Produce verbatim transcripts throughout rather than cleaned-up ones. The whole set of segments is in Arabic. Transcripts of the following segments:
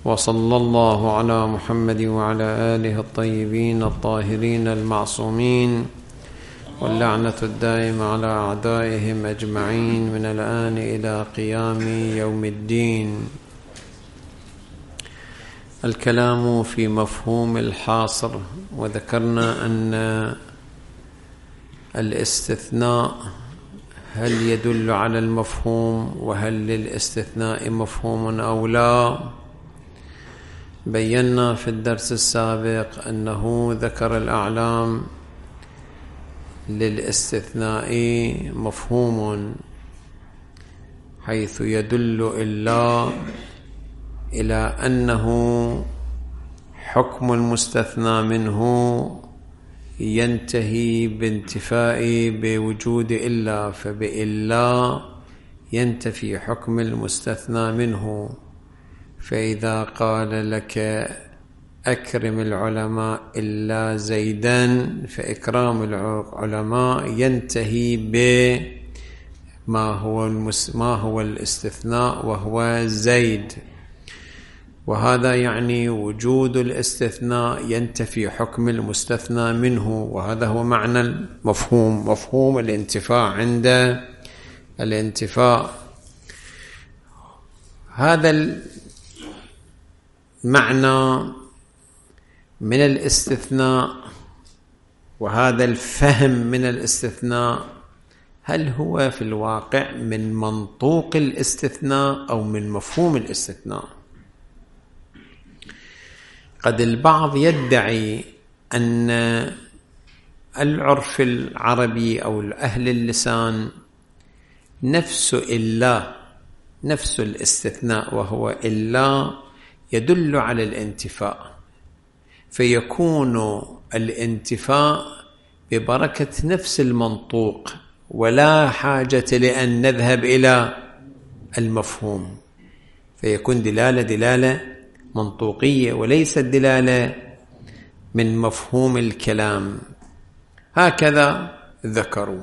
وصلى الله على محمد وعلى آله الطيبين الطاهرين المعصومين، واللعنة الدائمة على أعدائهم أجمعين من الآن إلى قيام يوم الدين. الكلام في مفهوم الحاصر، وذكرنا أن الاستثناء هل يدل على المفهوم، وهل للاستثناء مفهوم أو لا. بينا في الدرس السابق أنه ذكر الأعلام للاستثناء مفهوم، حيث يدل إلا إلى أنه حكم المستثنى منه ينتهي بانتفاء بوجود إلا، فبإلا ينتفي حكم المستثنى منه. فإذا قال لك أكرم العلماء إلا زيدا، فإكرام العلماء ينتهي بما هو المس... ما هو الاستثناء وهو زيد، وهذا يعني وجود الاستثناء ينتفي حكم المستثنى منه، وهذا هو معنى المفهوم، مفهوم الانتفاع. عند الانتفاع هذا المعنى من الاستثناء وهذا الفهم من الاستثناء، هل هو في الواقع من منطوق الاستثناء أو من مفهوم الاستثناء؟ قد البعض يدعي أن العرف العربي أو أهل اللسان نفس إلا، نفس الاستثناء وهو إلا يدل على الانتفاء، فيكون الانتفاء ببركة نفس المنطوق، ولا حاجة لأن نذهب إلى المفهوم، فيكون دلالة دلالة منطوقية وليست دلالة من مفهوم الكلام. هكذا ذكروا.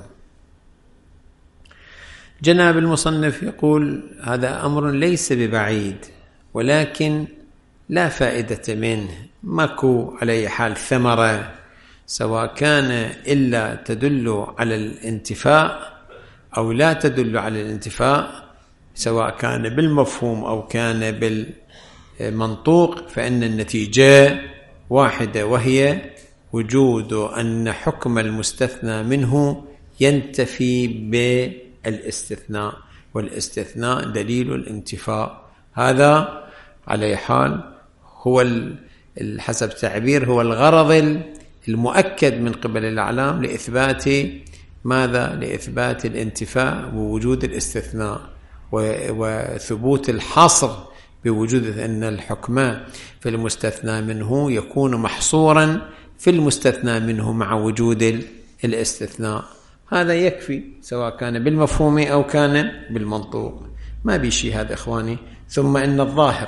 جناب المصنف يقول هذا أمر ليس ببعيد، ولكن لا فائدة منه، ماكو على حال ثمرة، سواء كان إلا تدل على الانتفاء أو لا تدل على الانتفاء، سواء كان بالمفهوم أو كان بالمنطوق، فإن النتيجة واحدة، وهي وجود أن حكم المستثنى منه ينتفي بالاستثناء، والاستثناء دليل الانتفاء. هذا على حال هو حسب تعبير هو الغرض المؤكد من قبل الأعلام لإثبات ماذا؟ لإثبات الانتفاء ووجود الاستثناء، وثبوت الحصر بوجود أن الحكم في المستثنى منه يكون محصورا في المستثنى منه مع وجود الاستثناء. هذا يكفي سواء كان بالمفهوم أو كان بالمنطوق، ما بيشي هذا إخواني. ثم إن الظاهر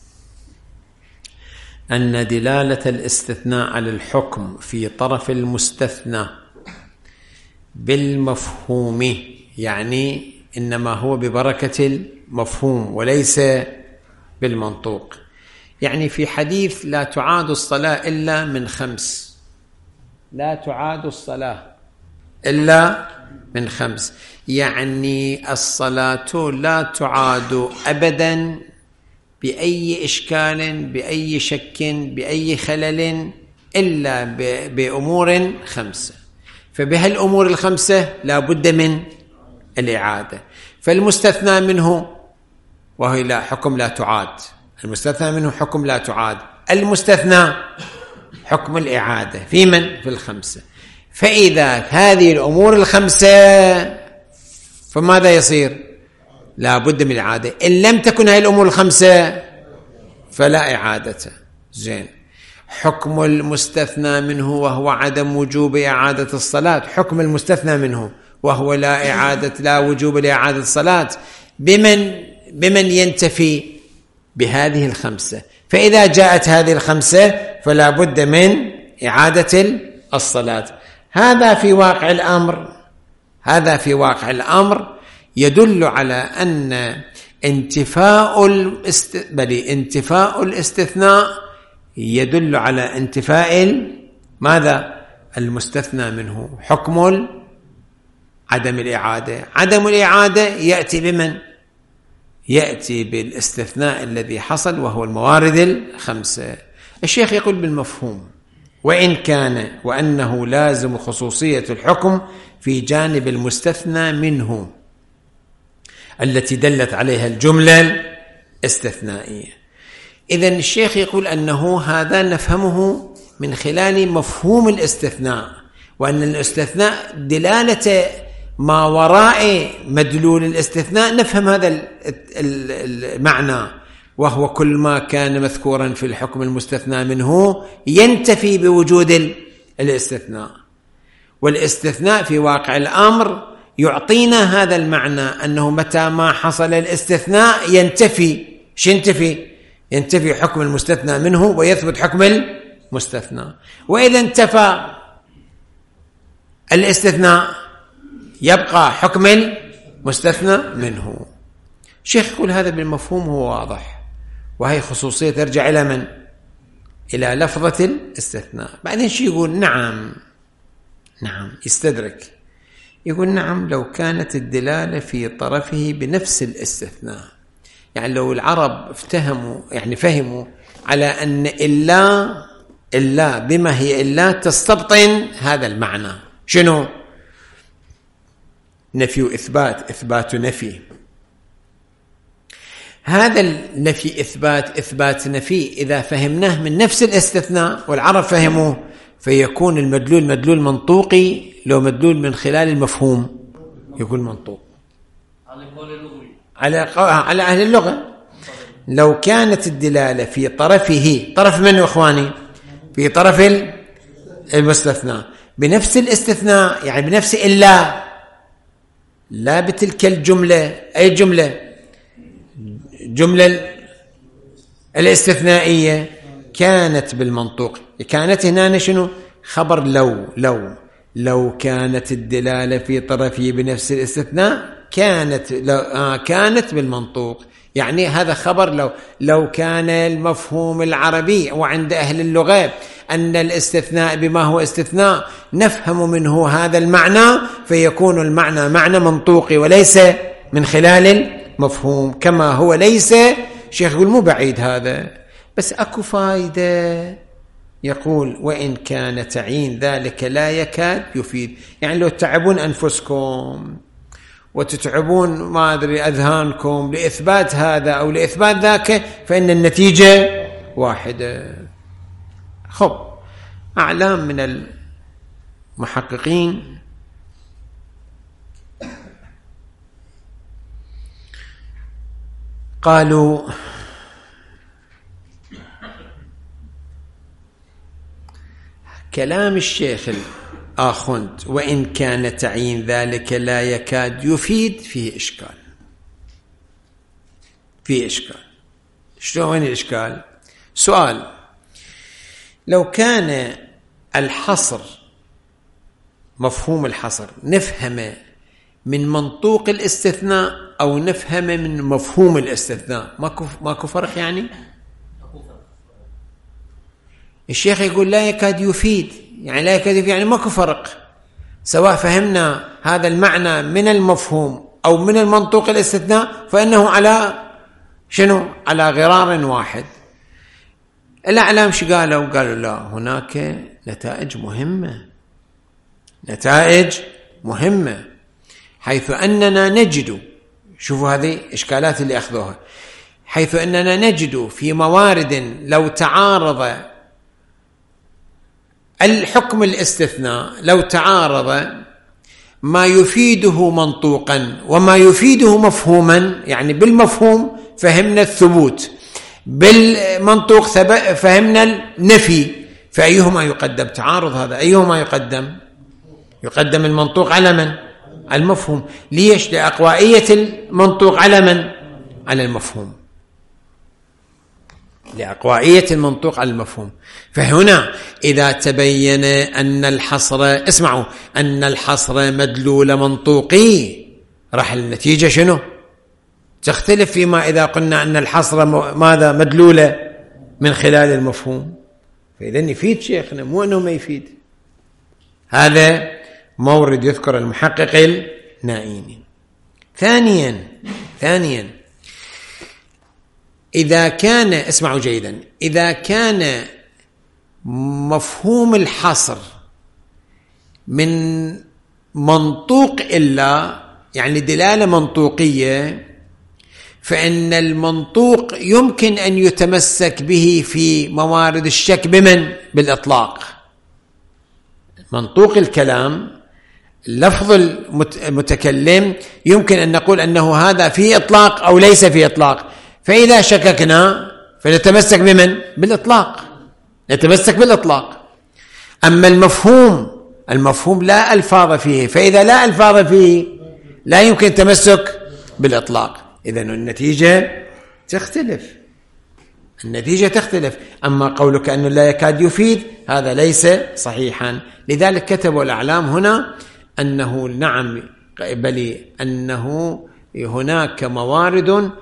أن دلالة الاستثناء على الحكم في طرف المستثنى بالمفهوم، يعني إنما هو ببركة المفهوم وليس بالمنطوق. يعني في حديث لا تعاد الصلاة إلا من خمس، لا تعاد الصلاة إلا من خمس، يعني الصلاة لا تعاد أبدا بأي إشكال، بأي شك، بأي خلل، إلا بأمور خمسة. فبهالأمور الخمسة لا بد من الإعادة. فالمستثنى منه وهي لا حكم لا تعاد، المستثنى منه حكم لا تعاد، المستثنى حكم الإعادة في من؟ في الخمسة. فإذا هذه الأمور الخمسة فماذا يصير؟ لا بد من الإعادة. إن لم تكن هذه الأمور الخمسة فلا إعادة. زين. حكم المستثنى منه وهو عدم وجوب إعادة الصلاة، حكم المستثنى منه وهو لا إعادة لا وجوب لإعادة الصلاة، بمن بمن ينتفي؟ بهذه الخمسة. فإذا جاءت هذه الخمسة فلا بد من إعادة الصلاة. هذا في واقع الأمر، هذا في واقع الأمر يدل على أن انتفاء الاست... بل انتفاء الاستثناء يدل على انتفاء ماذا؟ المستثنى منه. حكم عدم الإعادة، عدم الإعادة يأتي بمن؟ يأتي بالاستثناء الذي حصل وهو الموارد الخمسة. الشيخ يقول بالمفهوم وإن كان وأنه لازم خصوصية الحكم في جانب المستثنى منه التي دلت عليها الجملة الاستثنائية. إذن الشيخ يقول أنه هذا نفهمه من خلال مفهوم الاستثناء، وأن الاستثناء دلالة ما وراء مدلول الاستثناء نفهم هذا المعنى، وهو كل ما كان مذكورا في الحكم المستثنى منه ينتفي بوجود الاستثناء. والاستثناء في واقع الأمر يعطينا هذا المعنى، أنه متى ما حصل الاستثناء ينتفي. شينتفي؟ ينتفي حكم المستثنى منه ويثبت حكم المستثنى. وإذا انتفى الاستثناء يبقى حكم المستثنى منه. الشيخ يقول هذا بالمفهوم هو واضح، وهي خصوصية ترجع إلى من؟ إلى لفظة الاستثناء. بعدين شي يقول نعم نعم يستدرك، يقول نعم لو كانت الدلالة في طرفه بنفس الاستثناء. يعني لو العرب افتهموا يعني فهموا على أن إلا إلا بما هي إلا تستبطن هذا المعنى. شنو؟ نفي وإثبات، إثبات نفي. هذا النفي إثبات إثبات نفي إذا فهمناه من نفس الاستثناء والعرب فهموه فيكون المدلول مدلول منطوقي. لو مدلول من خلال المفهوم يكون منطوق على على أهل اللغة. لو كانت الدلالة في طرفه، طرف منه إخواني؟ في طرف المستثنى بنفس الاستثناء، يعني بنفس إلا، لا بتلك الجملة. أي جملة؟ جملة الاستثنائية كانت بالمنطوق. كانت هنا شنو؟ خبر لو. لو لو كانت الدلالة في طرفه بنفس الاستثناء كانت لو آه كانت بالمنطوق. يعني هذا خبر لو. لو كان المفهوم العربي وعند أهل اللغة أن الاستثناء بما هو استثناء نفهم منه هذا المعنى، فيكون المعنى معنى منطوقي وليس من خلال المفهوم، كما هو ليس. شيخ يقول مو بعيد هذا، بس أكو فايدة. يقول وإن كان تعيين ذلك لا يكاد يفيد. يعني لو تعبون أنفسكم وتتعبون ما أدري أذهانكم لإثبات هذا أو لإثبات ذاك فإن النتيجة واحدة. خب، أعلام من المحققين قالوا كلام الشيخ الآخوند وإن كان تعيين ذلك لا يكاد يفيد فيه إشكال. فيه إشكال. شلون؟ وين الإشكال؟ سؤال: لو كان الحصر، مفهوم الحصر، نفهم من منطوق الاستثناء أو نفهم من مفهوم الاستثناء، ماكو ماكو فرق يعني؟ الشيخ يقول لا يكاد يفيد، يعني لا يكاد يفيد يعني ماكو فرق، سواء فهمنا هذا المعنى من المفهوم أو من المنطوق الاستثناء فإنه على شنو؟ على غرار واحد. الأعلام شو قالوا؟ قالوا لا، هناك نتائج مهمة، نتائج مهمة، حيث أننا نجد، شوفوا هذه إشكالات اللي أخذوها، حيث أننا نجد في موارد لو تعارض الحكم الاستثناء، لو تعارض ما يفيده منطوقا وما يفيده مفهوما، يعني بالمفهوم فهمنا الثبوت، بالمنطوق فهمنا النفي، فأيهما يقدم؟ تعارض هذا، أيهما يقدم؟ يقدم المنطوق على من؟ على المفهوم. ليش؟ لأقوائية المنطوق على من؟ على المفهوم، لأقوائية المنطوق على المفهوم. فهنا إذا تبين أن الحصر، اسمعوا، أن الحصر مدلول منطوقي، راح النتيجة شنو؟ تختلف فيما إذا قلنا أن الحصر ماذا مدلولة من خلال المفهوم، فإذا يفيد شيخنا مو أنه ما يفيد. هذا مورد يذكر المحقق النائيني. ثانيا ثانيا إذا كان، اسمعوا جيدا، إذا كان مفهوم الحصر من منطوق إلا، يعني دلالة منطوقية، فإن المنطوق يمكن أن يتمسك به في موارد الشك بمن؟ بالإطلاق. منطوق الكلام لفظ المتكلم يمكن أن نقول أنه هذا في إطلاق أو ليس في إطلاق، فإذا شككنا فنتمسك بمن؟ بالإطلاق، نتمسك بالإطلاق. أما المفهوم المفهوم لا ألفاظ فيه، فإذا لا ألفاظ فيه لا يمكن التمسك بالإطلاق. إذن النتيجة تختلف، النتيجة تختلف. أما قولك أنه لا يكاد يفيد هذا ليس صحيحا. لذلك كتبوا الأعلام هنا أنه نعم، بل أنه هناك موارد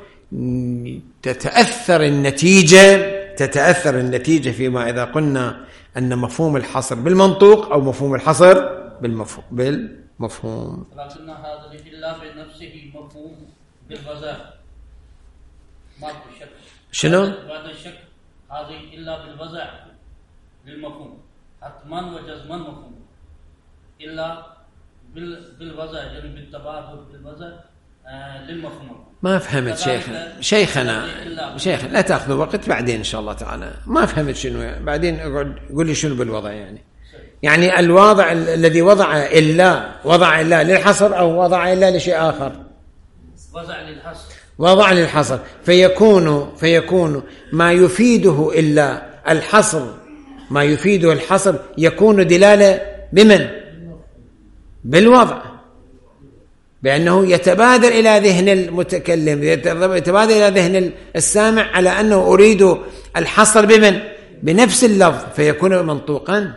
تتأثر النتيجة تتأثر النتيجة فيما إذا قلنا أن مفهوم الحصر بالمنطوق أو مفهوم الحصر بالمفهوم بالمفهوم لكن هذا الخلاف بنفسه مفهوم بالوضع ما في شك. شنو؟ بعد الشك هذه إلا بالوضع للمفهوم، حتما وجزما مفهوم إلا بالوضع، يعني بالتبادل بالوضع آه للمفهوم. ما فهمت شيخنا شيخنا شيخ لا تأخذوا وقت، بعدين إن شاء الله تعالى. ما فهمت شنو بعدين، اقعد قول لي شنو بالوضع. يعني يعني الوضع الذي وضع إلا وضع إلا للحصر أو وضع إلا لشيء آخر؟ وضع للحصر، وضع للحصر. فيكون فيكون ما يفيده إلا الحصر، ما يفيده الحصر يكون دلالة بمن؟ بالوضع، بأنه يتبادر إلى ذهن المتكلم، يتبادر إلى ذهن السامع على أنه أريد الحصر بمن؟ بنفس اللفظ، فيكون منطوقا.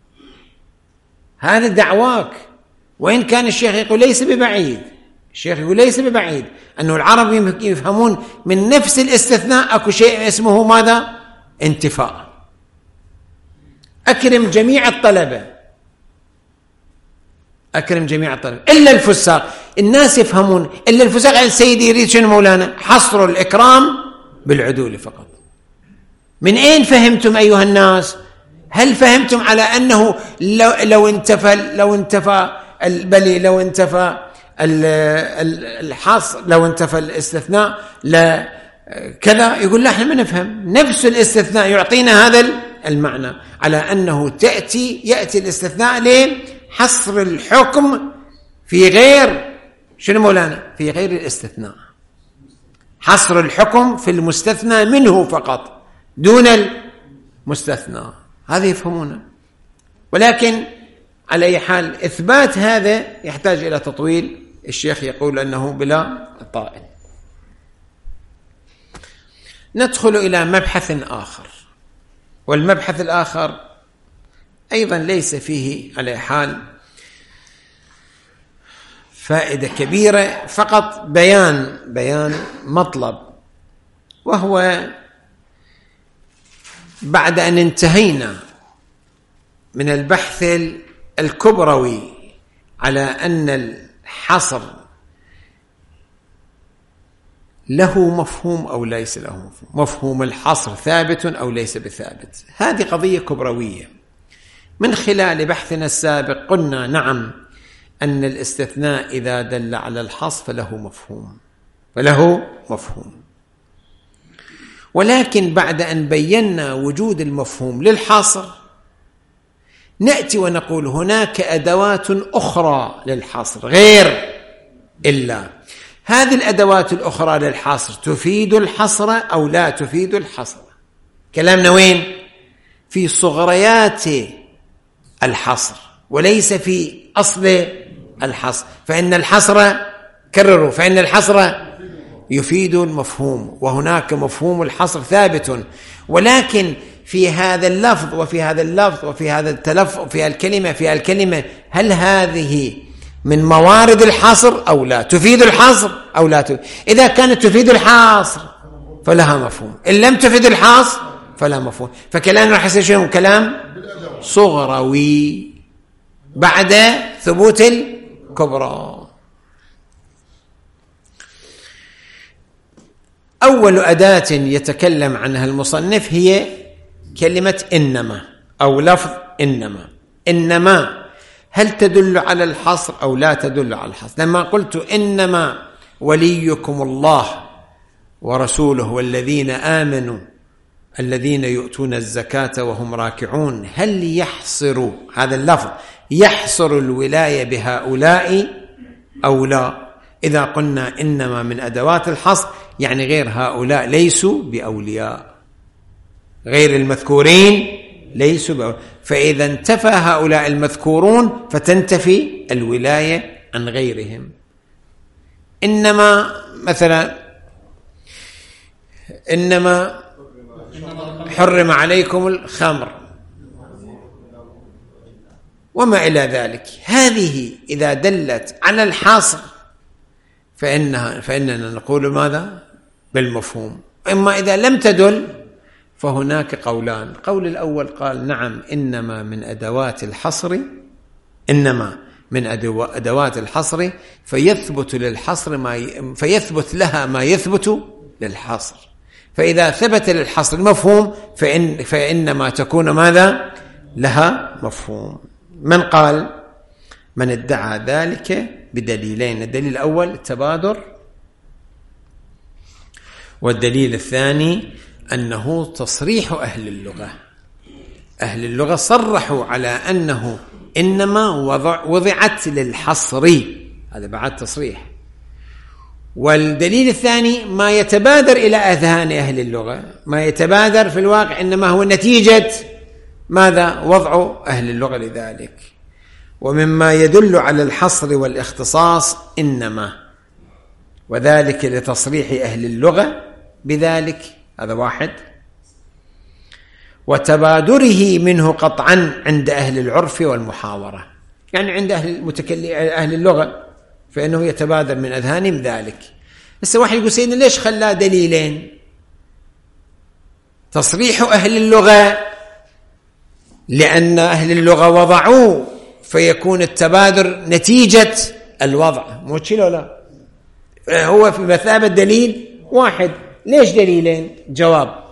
هذا دعواك، وإن كان الشيخ يقول ليس ببعيد، الشيخ يقول ليس ببعيد أنه العرب يفهمون من نفس الاستثناء أكو شيء اسمه ماذا؟ انتفاء. أكرم جميع الطلبة، أكرم جميع الطلبة إلا الفساق. الناس يفهمون إلا الفساق، السيد يريد شنو مولانا؟ حصر الإكرام بالعدول فقط. من أين فهمتم أيها الناس؟ هل فهمتم على أنه لو, لو انتفى لو انتفى بل لو انتفى الحصر، لو انتفى الاستثناء لا كذا؟ يقول لا، احنا ما نفهم. نفس الاستثناء يعطينا هذا المعنى، على أنه تأتي يأتي الاستثناء لحصر الحكم في غير شنو مولانا؟ في غير الاستثناء. حصر الحكم في المستثنى منه فقط دون المستثنى. هذا يفهمونه. ولكن على أي حال إثبات هذا يحتاج إلى تطويل. الشيخ يقول أنه بلا طائل. ندخل إلى مبحث آخر، والمبحث الآخر أيضا ليس فيه على حال فائدة كبيرة، فقط بيان بيان مطلب، وهو بعد أن انتهينا من البحث الكبروي على أن الحصر له مفهوم أو ليس له مفهوم، مفهوم الحصر ثابت أو ليس بثابت، هذه قضية كبروية. من خلال بحثنا السابق قلنا نعم أن الاستثناء إذا دل على الحصر فله مفهوم فله مفهوم ولكن بعد أن بينا وجود المفهوم للحصر نأتي ونقول هناك أدوات أخرى للحصر غير إلا. هذه الأدوات الأخرى للحصر تفيد الحصر أو لا تفيد الحصر؟ كلامنا وين؟ في صغريات الحصر وليس في أصل الحصر. فإن الحصر كرروا فإن الحصر يفيد المفهوم، وهناك مفهوم الحصر ثابت، ولكن في هذا اللفظ وفي هذا اللفظ وفي هذا التلفظ في الكلمة في الكلمة هل هذه من موارد الحصر أو لا، تفيد الحصر أو لا تفيد. إذا كانت تفيد الحصر فلها مفهوم، إن لم تفيد الحصر فلا مفهوم. فكلام راح يصير شنو؟ كلام صغروي بعد ثبوت الكبرى. أول أداة يتكلم عنها المصنف هي كلمة إنما أو لفظ إنما. إنما هل تدل على الحصر أو لا تدل على الحصر؟ لما قلت إنما وليكم الله ورسوله والذين آمنوا الذين يؤتون الزكاة وهم راكعون، هل يحصر هذا اللفظ يحصر الولاية بهؤلاء أو لا؟ إذا قلنا إنما من أدوات الحصر يعني غير هؤلاء ليسوا بأولياء، غير المذكورين ليسوا بأولياء. فإذا انتفى هؤلاء المذكورون فتنتفي الولاية عن غيرهم. إنما مثلا إنما حرم عليكم الخمر وما إلى ذلك، هذه إذا دلت على الحصر فإنها فإننا نقول ماذا؟ بالمفهوم. إما إذا لم تدل فهناك قولان. القول الأول قال نعم إنما من أدوات الحصر، إنما من أدوات الحصر فيثبت للحصر ما ي... فيثبت لها ما يثبت للحصر. فإذا ثبت للحصر المفهوم فإن فإنما تكون ماذا؟ لها مفهوم. من قال؟ من ادعى ذلك بدليلين، الدليل الأول التبادر، والدليل الثاني أنه تصريح أهل اللغة. أهل اللغة صرحوا على أنه إنما وضع وضعت للحصر، هذا بعد تصريح. والدليل الثاني ما يتبادر إلى أذهان أهل اللغة، ما يتبادر في الواقع إنما هو نتيجة ماذا؟ وضع أهل اللغة لذلك. ومما يدل على الحصر والاختصاص إنما، وذلك لتصريح أهل اللغة بذلك، هذا واحد. وتبادره منه قطعا عند أهل العرف والمحاورة، يعني عند أهل المتكلم أهل اللغة فإنه يتبادر من أذهانهم ذلك. بس واحد يقول سيدنا ليش خلاه دليلين؟ تصريح أهل اللغة لأن أهل اللغة وضعوه فيكون التبادر نتيجة الوضع، مو تشيله لا، هو في مثابة دليل واحد. ليش دليلين؟ جواب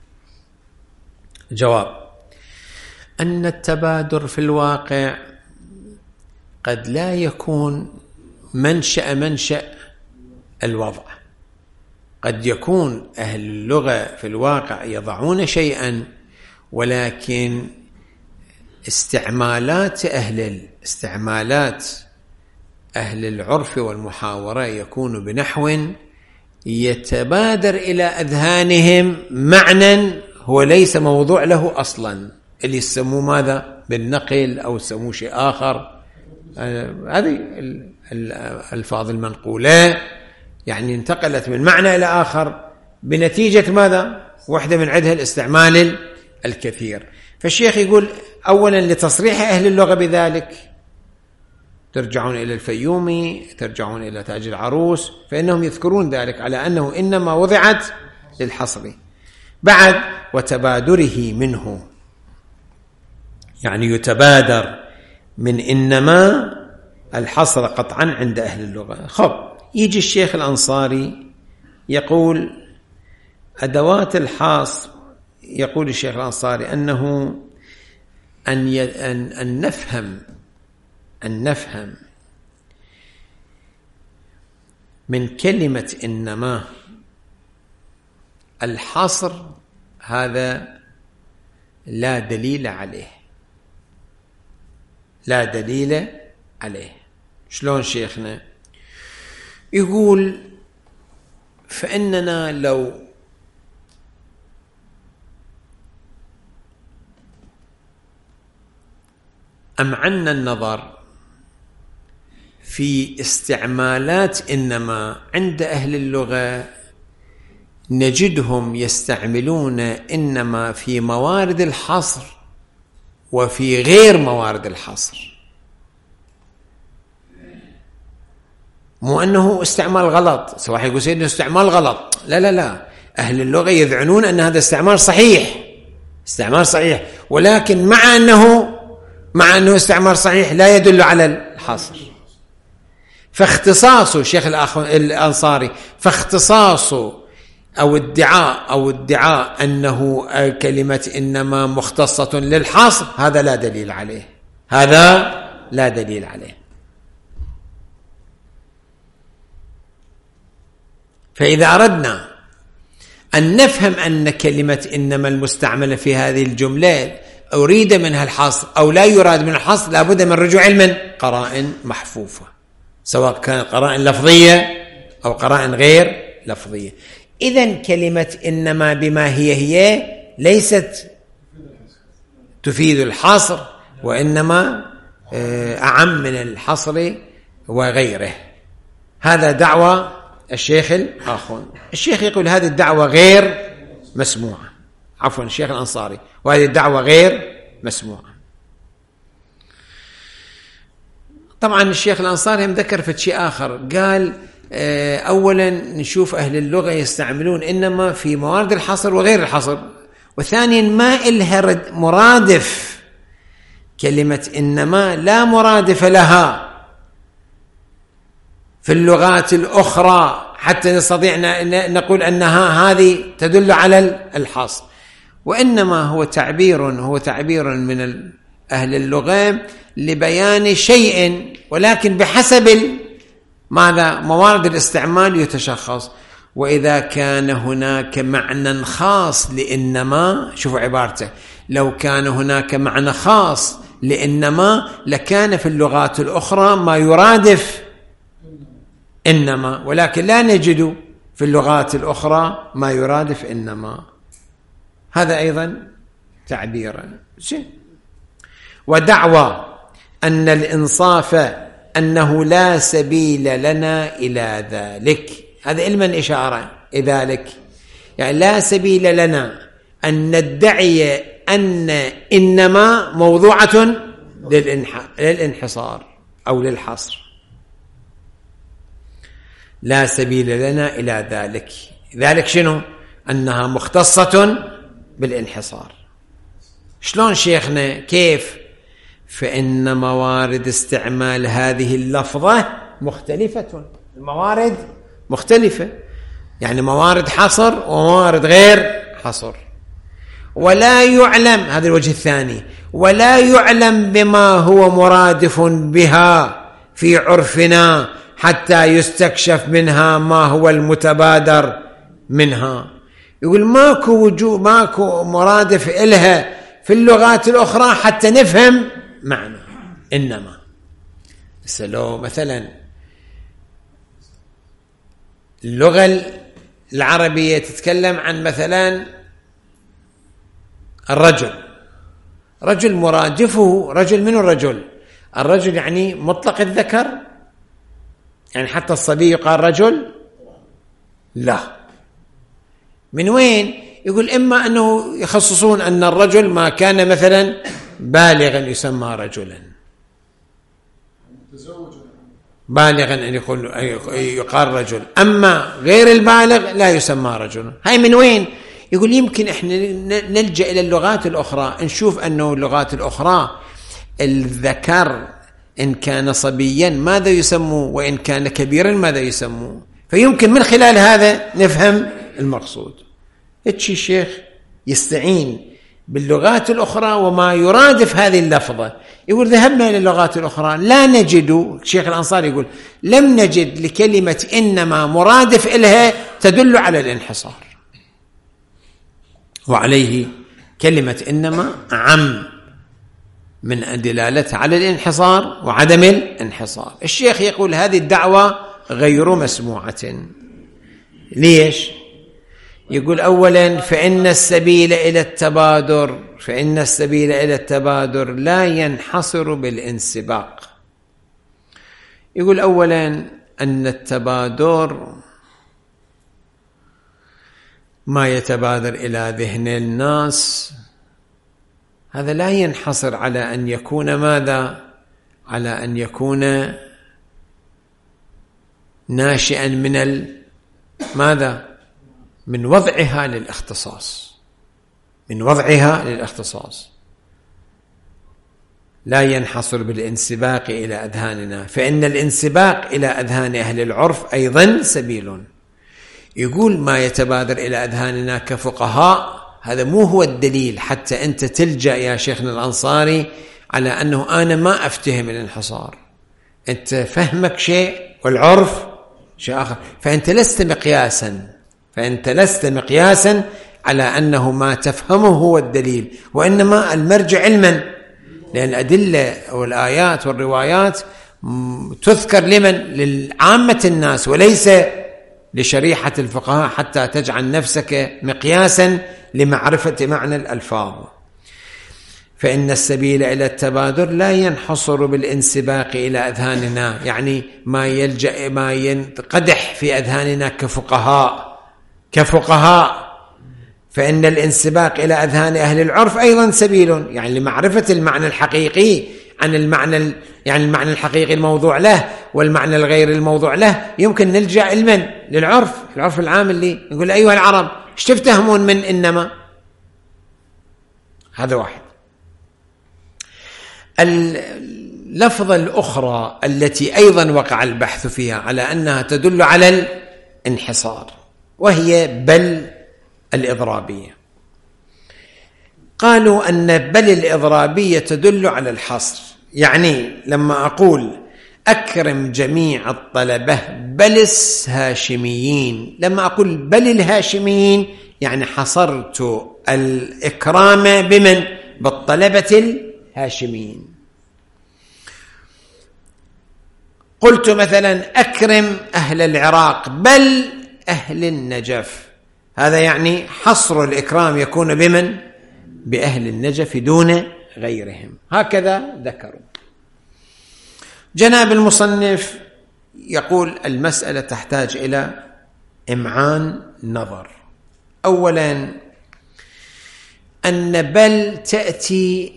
جواب أن التبادر في الواقع قد لا يكون منشأ منشأ الوضع. قد يكون أهل اللغة في الواقع يضعون شيئا، ولكن استعمالات أهل استعمالات أهل العرف والمحاورة يكون بنحو يتبادر إلى أذهانهم معنى هو ليس موضوع له أصلا، اللي يسموه ماذا؟ بالنقل أو يسموه شيء آخر. هذه الألفاظ المنقولة يعني انتقلت من معنى إلى آخر بنتيجة ماذا؟ واحدة من عدها الاستعمال الكثير. فالشيخ يقول أولا لتصريح أهل اللغة بذلك، ترجعون إلى الفيومي، ترجعون إلى تاج العروس، فإنهم يذكرون ذلك على أنه إنما وضعت للحصر. بعد وتبادره منه، يعني يتبادر من إنما الحصر قطعا عند أهل اللغة. خب يجي الشيخ الأنصاري يقول أدوات الحصر، يقول الشيخ الأنصاري أنه أن, ي... أن... أن نفهم أن نفهم من كلمة إنما الحصر، هذا لا دليل عليه، لا دليل عليه. شلون شيخنا؟ يقول فإننا لو أمعنا النظر في استعمالات إنما عند أهل اللغة نجدهم يستعملون إنما في موارد الحصر وفي غير موارد الحصر. مو أنه استعمال غلط. سواء يقول سيدنا استعمال غلط، لا لا لا، أهل اللغة يذعنون أن هذا استعمال صحيح، استعمال صحيح، ولكن مع أنه مع أنه استعمال صحيح لا يدل على الحصر. فاختصاصه الشيخ الأنصاري فاختصاصه أو ادعاء أو ادعاء أنه كلمة إنما مختصة للحصر، هذا لا دليل عليه، هذا لا دليل عليه. فإذا أردنا أن نفهم أن كلمة إنما المستعملة في هذه الجملة أريد منها الحصر أو لا يراد من الحصر، لابد من رجوع من قرائن محفوفة، سواء كان قرائن لفظية أو قرائن غير لفظية. إذن كلمة إنما بما هي هي ليست تفيد الحصر، وإنما أعم من الحصر وغيره. هذا دعوة الشيخ الآخون. الشيخ يقول هذه الدعوة غير مسموعة، عفوا الشيخ الأنصاري، وهذه الدعوة غير مسموعة. طبعا الشيخ الأنصاري ذكر في شيء آخر، قال أولا نشوف أهل اللغة يستعملون إنما في موارد الحصر وغير الحصر، وثانيا ما إلها مرادف، كلمة إنما لا مرادف لها في اللغات الأخرى حتى نستطيع نقول أنها هذه تدل على الحصر، وإنما هو تعبير هو تعبير من أهل اللغة لبيان شيء، ولكن بحسب ماذا موارد الاستعمال يتشخص. وإذا كان هناك معنى خاص لإنما، شوفوا عبارته، لو كان هناك معنى خاص لإنما لكان في اللغات الأخرى ما يرادف إنما، ولكن لا نجد في اللغات الأخرى ما يرادف إنما. هذا أيضا تعبيرا. ودعوى أن الإنصاف أنه لا سبيل لنا إلى ذلك، هذا علما إشارة ذلك، يعني لا سبيل لنا أن ندعي أن إنما موضوعة للانحصار أو للحصر، لا سبيل لنا إلى ذلك. ذلك شنو؟ أنها مختصة بالانحصار. شلون شيخنا؟ كيف؟ فإن موارد استعمال هذه اللفظة مختلفة، الموارد مختلفة، يعني موارد حصر وموارد غير حصر. ولا يعلم، هذا الوجه الثاني، ولا يعلم بما هو مرادف بها في عرفنا حتى يستكشف منها ما هو المتبادر منها. يقول ماكو وجود، ماكو مرادف إلها في اللغات الأخرى حتى نفهم معنى إنما. لو مثلا اللغة العربية تتكلم عن مثلا الرجل، رجل مرادفه رجل، من الرجل؟ الرجل يعني مطلق الذكر، يعني حتى الصبي يقال رجل؟ لا. من وين؟ يقول إما أنه يخصصون أن الرجل ما كان مثلا بالغا يسمى رجلا، بالغا أن يقول يقال رجل، أما غير البالغ لا يسمى رجل. هاي من وين؟ يقول يمكن إحنا نلجأ إلى اللغات الأخرى، نشوف أنه اللغات الأخرى الذكر إن كان صبيا ماذا يسموه، وإن كان كبيرا ماذا يسموه، فيمكن من خلال هذا نفهم المقصود. اتشي الشيخ يستعين باللغات الأخرى وما يرادف هذه اللفظة. يقول ذهبنا إلى اللغات الأخرى لا نجد، الشيخ الأنصاري يقول لم نجد لكلمة إنما مرادف إلها تدل على الانحصار، وعليه كلمة إنما عم من دلالتها على الانحصار وعدم الانحصار. الشيخ يقول هذه الدعوة غير مسموعة. ليش؟ يقول أولا فإن السبيل إلى التبادر فإن السبيل إلى التبادر لا ينحصر بالانسباق. يقول أولا أن التبادر ما يتبادر إلى ذهن الناس هذا لا ينحصر على أن يكون ماذا؟ على أن يكون ناشئا من ال... ماذا؟ من وضعها للاختصاص، من وضعها للاختصاص، لا ينحصر بالانسباق إلى أذهاننا، فإن الانسباق إلى أذهان أهل العرف أيضا سبيل. يقول ما يتبادر إلى أذهاننا كفقهاء، هذا مو هو الدليل حتى أنت تلجأ يا شيخنا الأنصاري على أنه أنا ما أفتهم الانحصار، أنت فهمك شيء والعرف شيء آخر، فأنت لست مقياسا، فأنت لست مقياسا على أنه ما تفهمه هو الدليل، وإنما المرجع علما، لأن الأدلة والآيات والروايات تذكر لمن؟ للعامة الناس وليس لشريحة الفقهاء حتى تجعل نفسك مقياسا لمعرفة معنى الألفاظ. فإن السبيل إلى التبادر لا ينحصر بالانسباق إلى أذهاننا، يعني ما يلجأ ما ينقدح في أذهاننا كفقهاء كفقهاء فإن الانسباق إلى أذهان أهل العرف أيضا سبيل، يعني لمعرفة المعنى الحقيقي عن المعنى، يعني المعنى الحقيقي الموضوع له والمعنى الغير الموضوع له، يمكن نلجأ علما للعرف، العرف العام اللي نقول أيها العرب ايش تفتهمون من إنما؟ هذا واحد. اللفظة الأخرى التي أيضا وقع البحث فيها على أنها تدل على الانحصار وهي بل الإضرابية. قالوا أن بل الإضرابية تدل على الحصر، يعني لما أقول أكرم جميع الطلبة بل الهاشميين، لما أقول بل الهاشميين يعني حصرت الإكرام بمن؟ بالطلبة الهاشميين. قلت مثلا أكرم أهل العراق بل أهل النجف، هذا يعني حصر الإكرام يكون بمن؟ بأهل النجف دون غيرهم، هكذا ذكروا. جناب المصنف يقول المسألة تحتاج إلى إمعان نظر. أولا أن بل تأتي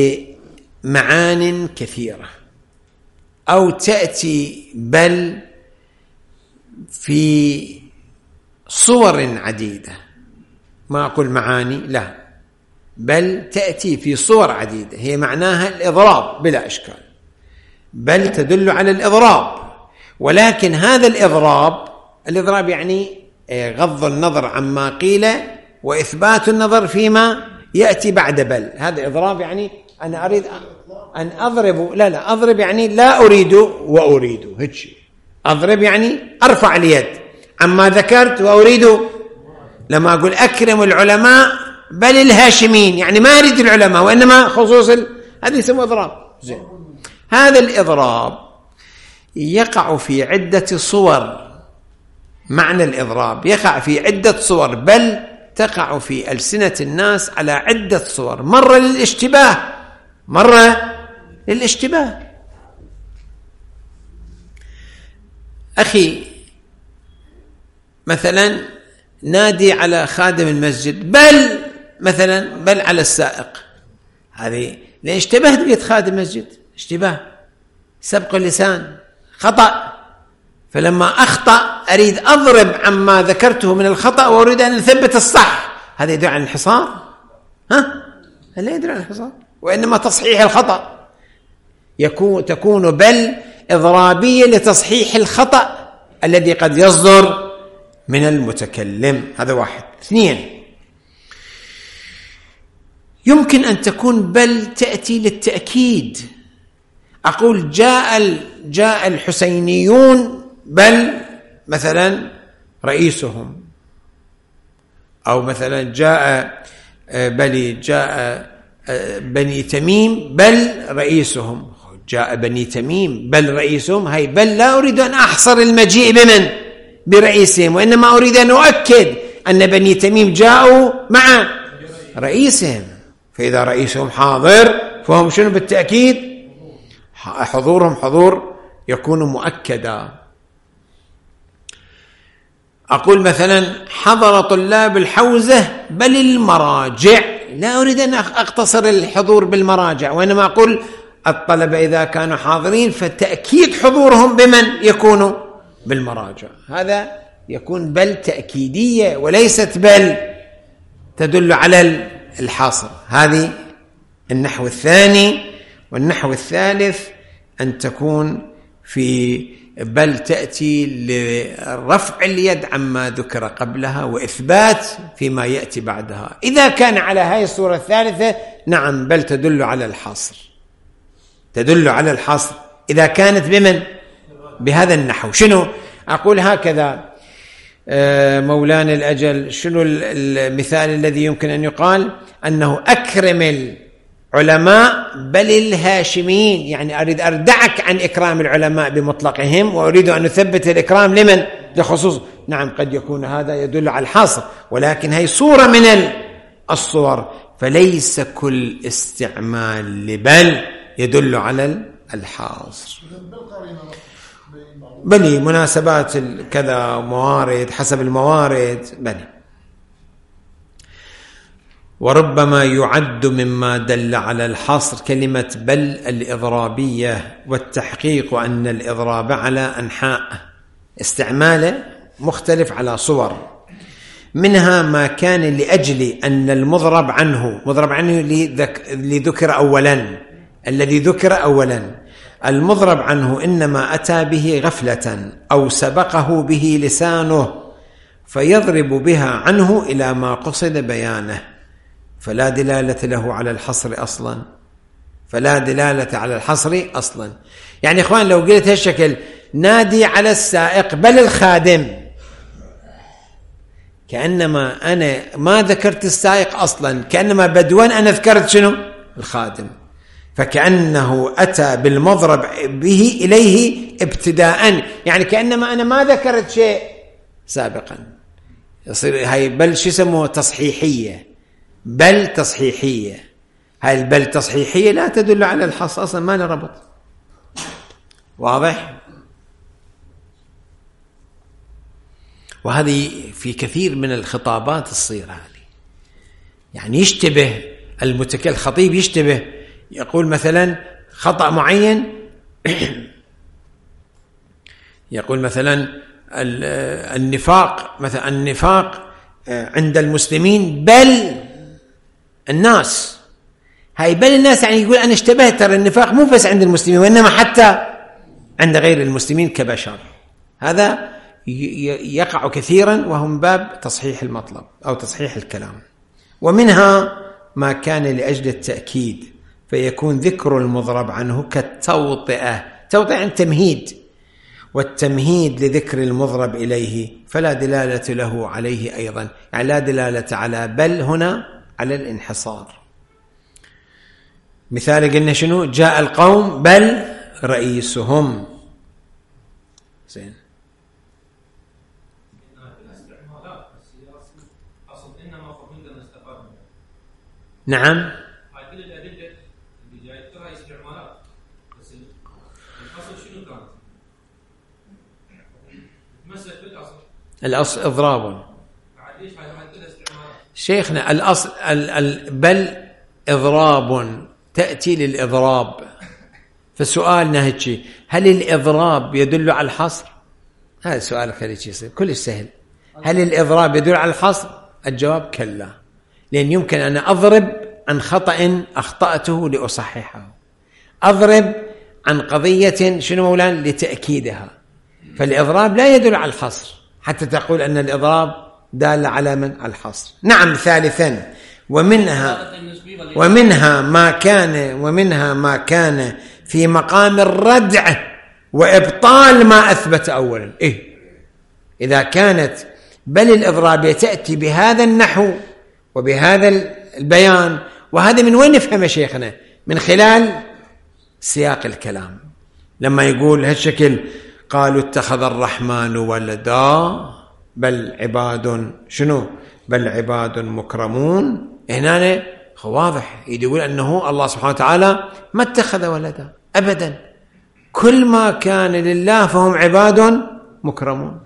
لمعان كثيرة، أو تأتي بل في صور عديدة، ما أقول معاني، لا، بل تأتي في صور عديدة، هي معناها الإضراب بلا إشكال، بل تدل على الإضراب، ولكن هذا الإضراب الإضراب يعني غض النظر عما قيل وإثبات النظر فيما يأتي بعد بل، هذا إضراب، يعني أنا أريد أن أضرب، لا لا أضرب يعني لا أريد وأريد، هيك أضرب يعني أرفع اليد عما ذكرت وأريد. لما أقول أكرم العلماء بل الهاشمين يعني ما أريد العلماء وإنما خصوص ال... هذا يسمى إضراب. زين، هذا الإضراب يقع في عدة صور، معنى الإضراب يقع في عدة صور، بل تقع في ألسنة الناس على عدة صور، مرة للاشتباه مرة للاشتباه. أخي مثلا نادي على خادم المسجد بل مثلا بل على السائق، هذه لأن اشتبهت بيد خادم المسجد، اشتباه سبق اللسان خطأ، فلما أخطأ أريد أضرب عما ذكرته من الخطأ وأريد أن أثبت الصح، هذا يدل على الانحصار؟ ها؟ لا يدل على الانحصار، وإنما تصحيح الخطأ، يكون تكون بل إضرابية لتصحيح الخطأ الذي قد يصدر من المتكلم. هذا واحد. اثنين، يمكن أن تكون بل تأتي للتأكيد، أقول جاء جاء الحسينيون بل مثلا رئيسهم، أو مثلا جاء بني جاء بني تميم بل رئيسهم، جاء بني تميم بل رئيسهم، هاي بل لا أريد أن أحصر المجيء بمن؟ برئيسهم، وإنما أريد أن أؤكد أن بني تميم جاءوا مع رئيسهم، فإذا رئيسهم حاضر فهم شنو بالتأكيد؟ حضورهم حضور يكون مؤكدا. أقول مثلا حضر طلاب الحوزة بل المراجع، لا أريد أن أقتصر الحضور بالمراجع، وإنما أقول الطلبة إذا كانوا حاضرين فتأكيد حضورهم بمن يكون؟ بالمراجع. هذا يكون بل تأكيدية وليست بل تدل على الحاصر. هذه النحو الثاني. والنحو الثالث أن تكون في بل تأتي لرفع اليد عما ذكر قبلها وإثبات فيما يأتي بعدها. إذا كان على هذه الصورة الثالثة نعم بل تدل على الحصر، تدل على الحصر إذا كانت بمن؟ بهذا النحو. شنو أقول؟ هكذا مولانا الأجل، شنو المثال الذي يمكن أن يقال؟ أنه أكرم العلماء بل الهاشميين، يعني أريد أردعك عن إكرام العلماء بمطلقهم وأريد أن أثبت الإكرام لمن؟ لخصوص. نعم قد يكون هذا يدل على الحصر، ولكن هي صورة من الصور، فليس كل استعمال لبل يدل على الحاصر، بل مناسبات كذا موارد حسب الموارد بل. وربما يعد مما دل على الحصر كلمة بل الإضرابية، والتحقيق أن الإضراب على أنحاء، استعماله مختلف على صور، منها ما كان لأجل أن المضرب عنه، مضرب عنه لذكر أولا، الذي ذكر أولا المضرب عنه إنما أتى به غفلة أو سبقه به لسانه فيضرب بها عنه إلى ما قصد بيانه، فلا دلالة له على الحصر أصلا، فلا دلالة على الحصر أصلا. يعني إخوان لو قلت هالشكل نادي على السائق بل الخادم، كأنما أنا ما ذكرت السائق أصلا، كأنما بدون أنا ذكرت شنو؟ الخادم، فكأنه أتى بالمضرب به إليه ابتداء، يعني كأنما أنا ما ذكرت شيء سابقا. يصير هاي بل شو يسموه؟ تصحيحية، بل تصحيحية. هاي البل تصحيحية لا تدل على الحصر أصلا، ما له ربط. واضح؟ وهذه في كثير من الخطابات تصير هذه، يعني يشتبه المتكلم الخطيب، يشتبه يقول مثلا خطأ معين يقول مثلا النفاق، مثلا النفاق عند المسلمين بل الناس، هاي بل الناس يعني يقول أنا اشتبهت، ترى النفاق مو بس عند المسلمين وإنما حتى عند غير المسلمين كبشر. هذا يقع كثيرا وهو من باب تصحيح المطلب أو تصحيح الكلام. ومنها ما كان لأجل التأكيد فيكون ذكر المضرب عنه كالتوطئة، توطئة عن تمهيد، والتمهيد لذكر المضرب إليه فلا دلالة له عليه أيضا، يعني لا دلالة على بل هنا على الانحصار. مثال قلنا شنو؟ جاء القوم بل رئيسهم. زين. نعم. الأصل إضراب. شيخنا الأصل ال ال بل إضراب تأتي للإضراب، فسؤالنا هيك هل الإضراب يدل على الحصر؟ هذا السؤال خليك يصير كلش سهل. هل الإضراب يدل على الحصر؟ الجواب كلا، لأن يمكن أن أضرب عن خطأ أخطأته لأصححه، أضرب عن قضية شنو مولانا لتأكيدها، فالإضراب لا يدل على الحصر حتى تقول أن الإضراب دال على من؟ الحصر. نعم. ثالثا ومنها ومنها ما كان ومنها ما كان في مقام الردع وإبطال ما أثبت أولا. إيه؟ إذا كانت بل الإضراب تأتي بهذا النحو وبهذا البيان، وهذا من وين نفهم شيخنا؟ من خلال سياق الكلام، لما يقول هالشكل قالوا اتخذ الرحمن ولدا بل عباد شنو؟ بل عباد مكرمون. هنا واضح يقول أنه الله سبحانه وتعالى ما اتخذ ولدا أبدا، كل ما كان لله فهم عباد مكرمون،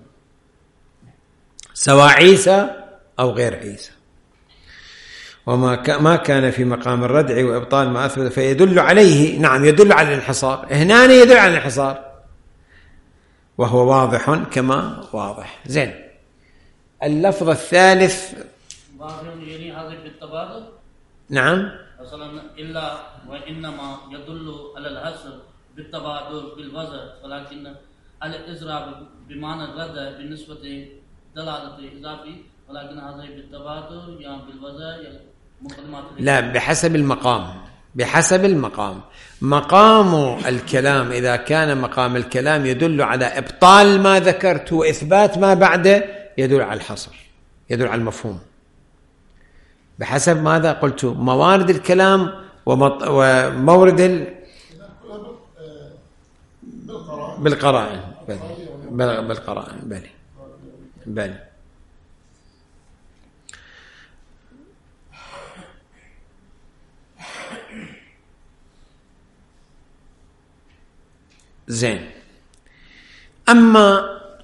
سواء عيسى أو غير عيسى. وما ما كان في مقام الردع وإبطال ما أثبت فيدل عليه. نعم يدل على الانحصار، هنا يدل على الانحصار. وهو واضح كما واضح. زين، اللفظ الثالث واضح يعني هذا بالتبادل. نعم. مثلا إلا وإنما يدل على الحصر بالتبادل بالوزن، ولكن الإضراب بمعنى الرد بالنسبة دلالة إضافي، ولكن هذا بالتبادل يا بالوزن يا مقدمات. لا، بحسب المقام، بحسب المقام. مقام الكلام إذا كان مقام الكلام يدل على إبطال ما ذكرت وإثبات ما بعده يدل على الحصر، يدل على المفهوم. بحسب ماذا قلت؟ موارد الكلام ومورد ال... بالقرائن. بل... بالقرائن. بل بل زين. أما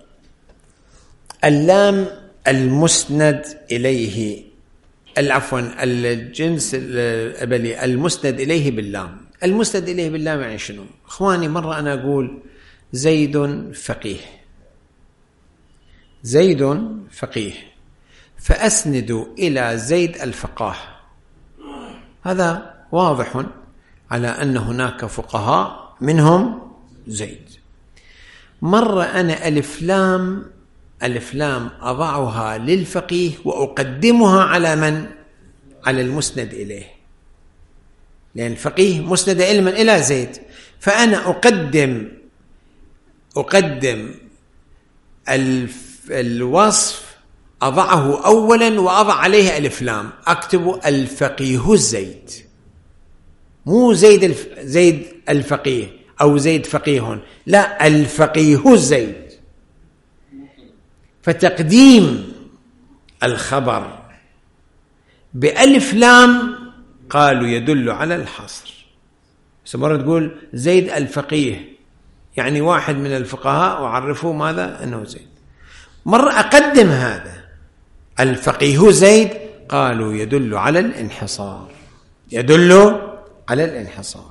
اللام المسند إليه، العفوا الجنس الأبلي المسند إليه باللام. المسند إليه باللام يعني شنو؟ إخواني، مرة أنا أقول زيد فقيه، زيد فقيه، فأسند إلى زيد الفقاه، هذا واضح على أن هناك فقهاء منهم زيد. مرة أنا ألف لام ألف لام أضعها للفقيه وأقدمها على من؟ على المسند إليه، لأن الفقيه مسند علما إلى زيد، فأنا أقدم أقدم الوصف أضعه أولا وأضع عليه ألف لام، أكتب الفقيه زيد، مو زيد الف... زيد الفقيه أو زيد فقيه، لا، الفقيه زيد. فتقديم الخبر بألف لام قالوا يدل على الحصر. مرة تقول زيد الفقيه يعني واحد من الفقهاء وعرفوا ماذا؟ أنه زيد. مرة أقدم هذا الفقيه زيد قالوا يدل على الانحصار، يدل على الانحصار.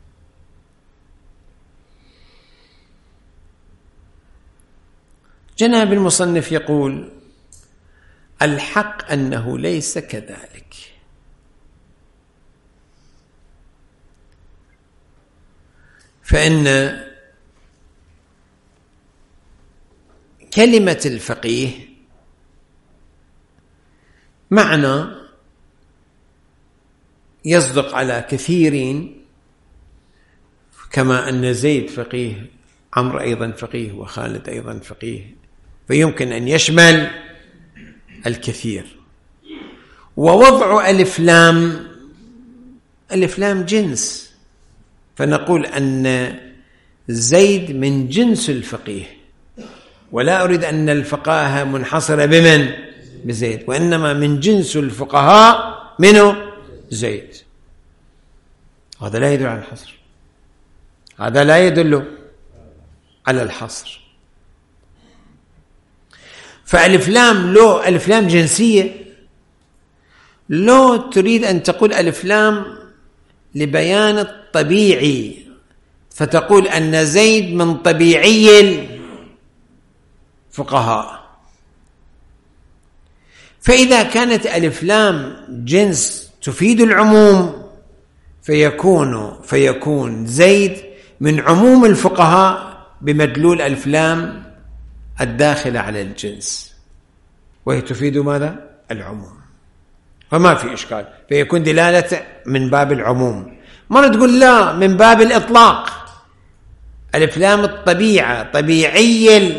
جناب المصنف يقول الحق أنه ليس كذلك، فإن كلمة الفقيه معنى يصدق على كثيرين، كما أن زيد فقيه، عمرو أيضا فقيه، وخالد أيضا فقيه، فيمكن أن يشمل الكثير. ووضع ألف لام، ألف لام جنس، فنقول أن زيد من جنس الفقيه، ولا أريد أن الفقاهة منحصرة بمن؟ بزيد، وإنما من جنس الفقهاء منه زيد. هذا لا يدل على الحصر، هذا لا يدل على الحصر. فألف لام لو ألف لام جنسية، لو تريد أن تقول ألف لام لبيان الطبيعي، فتقول أن زيد من طبيعي الفقهاء. فإذا كانت ألف لام جنس تفيد العموم، فيكون فيكون زيد من عموم الفقهاء بمدلول ألف لام الداخلة على الجنس، وهي تفيد ماذا؟ العموم، فما في إشكال، فيكون دلالة من باب العموم. مرة تقول لا، من باب الإطلاق، ألف لام الطبيعة، طبيعي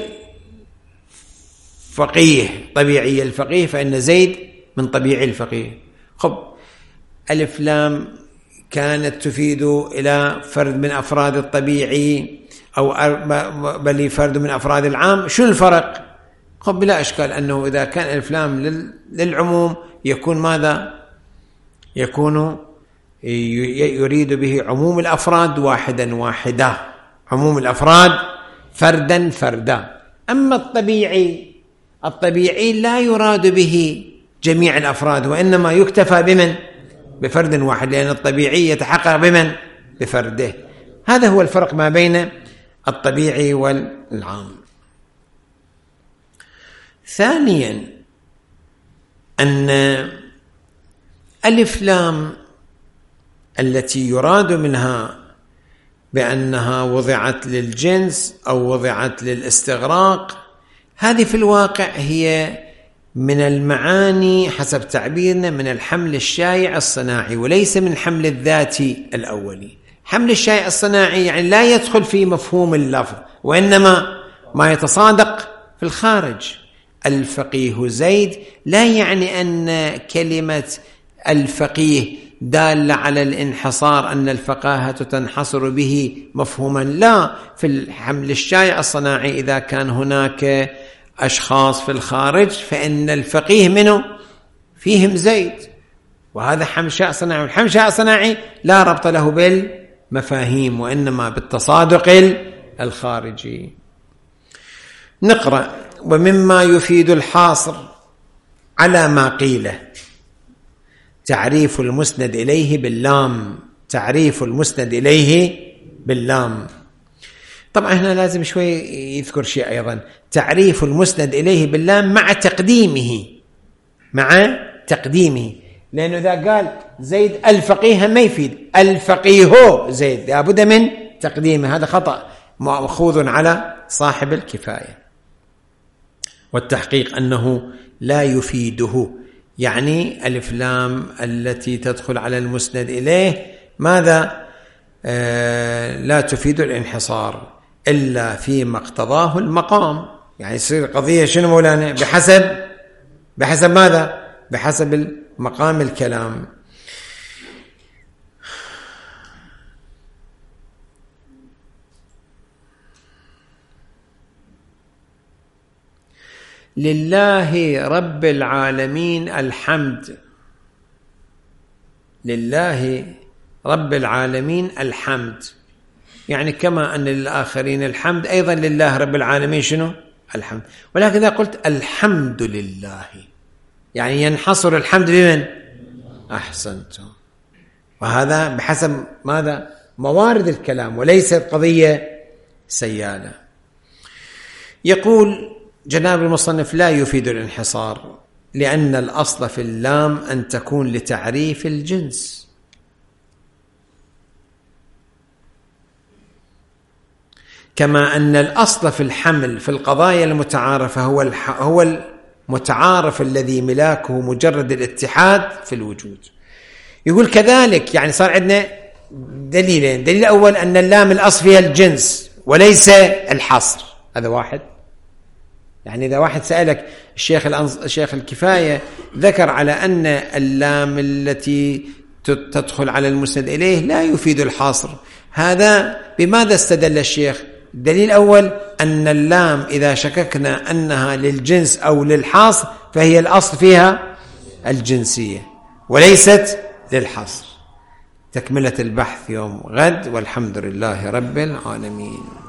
الفقيه، طبيعي الفقيه، فإن زيد من طبيعي الفقيه. خب، ألف لام كانت تفيد إلى فرد من أفراد الطبيعي أو بل فرد من أفراد العام، شو الفرق؟ خب، بلا إشكال أنه إذا كان ألف لام للعموم يكون ماذا؟ يكون يريد به عموم الأفراد واحدا واحدا، عموم الأفراد فردا فردا. أما الطبيعي، الطبيعي لا يراد به جميع الأفراد، وإنما يكتفى بمن؟ بفرد واحد، لأن الطبيعي يتحقق بمن؟ بفرده. هذا هو الفرق ما بين الطبيعي والعام. ثانيا أن ألف لام التي يراد منها بأنها وضعت للجنس أو وضعت للاستغراق، هذه في الواقع هي من المعاني حسب تعبيرنا من الحمل الشائع الصناعي وليس من الحمل الذاتي الأولي. حمل الشائع الصناعي يعني لا يدخل في مفهوم اللفظ، وإنما ما يتصادق في الخارج. الفقيه زيد لا يعني أن كلمة الفقيه دالة على الانحصار، أن الفقاهة تنحصر به مفهوما، لا. في الحمل الشائع الصناعي إذا كان هناك أشخاص في الخارج فإن الفقيه منه فيهم زيد، وهذا حمل شائع صناعي. والحمل الشائع صناعي لا ربط له بالمفاهيم وإنما بالتصادق الخارجي. نقرأ: ومما يفيد الحاصر على ما قيله تعريف المسند إليه باللام. تعريف المسند إليه باللام. طبعا هنا لازم شوي يذكر شيء أيضا: تعريف المسند إليه باللام مع تقديمه، مع تقديمه، لأنه إذا قال زيد الفقيه ما يفيد الفقيه زيد، لابد من تقديمه، هذا خطأ مأخوذ على صاحب الكفاية. والتحقيق أنه لا يفيده، يعني ألف لام التي تدخل على المسند إليه ماذا؟ آه لا تفيد الانحصار إلا فيما اقتضاه المقام. يعني يصير قضية شنو مولانا؟ بحسب بحسب ماذا؟ بحسب مقام الكلام. لله رب العالمين الحمد. لله رب العالمين الحمد، يعني كما أن للآخرين الحمد أيضا لله رب العالمين شنو؟ الحمد. ولكن إذا قلت الحمد لله يعني ينحصر الحمد لمن؟ أحسنتم. وهذا بحسب ماذا؟ موارد الكلام وليست قضية سيالة. يقول جناب المصنف: لا يفيد الانحصار لأن الأصل في اللام أن تكون لتعريف الجنس، كما أن الأصل في الحمل في القضايا المتعارفة هو هو المتعارف الذي ملاكه مجرد الاتحاد في الوجود. يقول كذلك يعني صار عندنا دليلين: دليل الأول أن اللام الأصل فيها الجنس وليس الحصر، هذا واحد. يعني إذا واحد سألك الشيخ الشيخ الكفاية ذكر على أن اللام التي تدخل على المسند إليه لا يفيد الحصر، هذا بماذا استدل الشيخ؟ الدليل الأول أن اللام إذا شككنا أنها للجنس أو للحصر فهي الأصل فيها الجنسية وليست للحصر. تكملة البحث يوم غد، والحمد لله رب العالمين.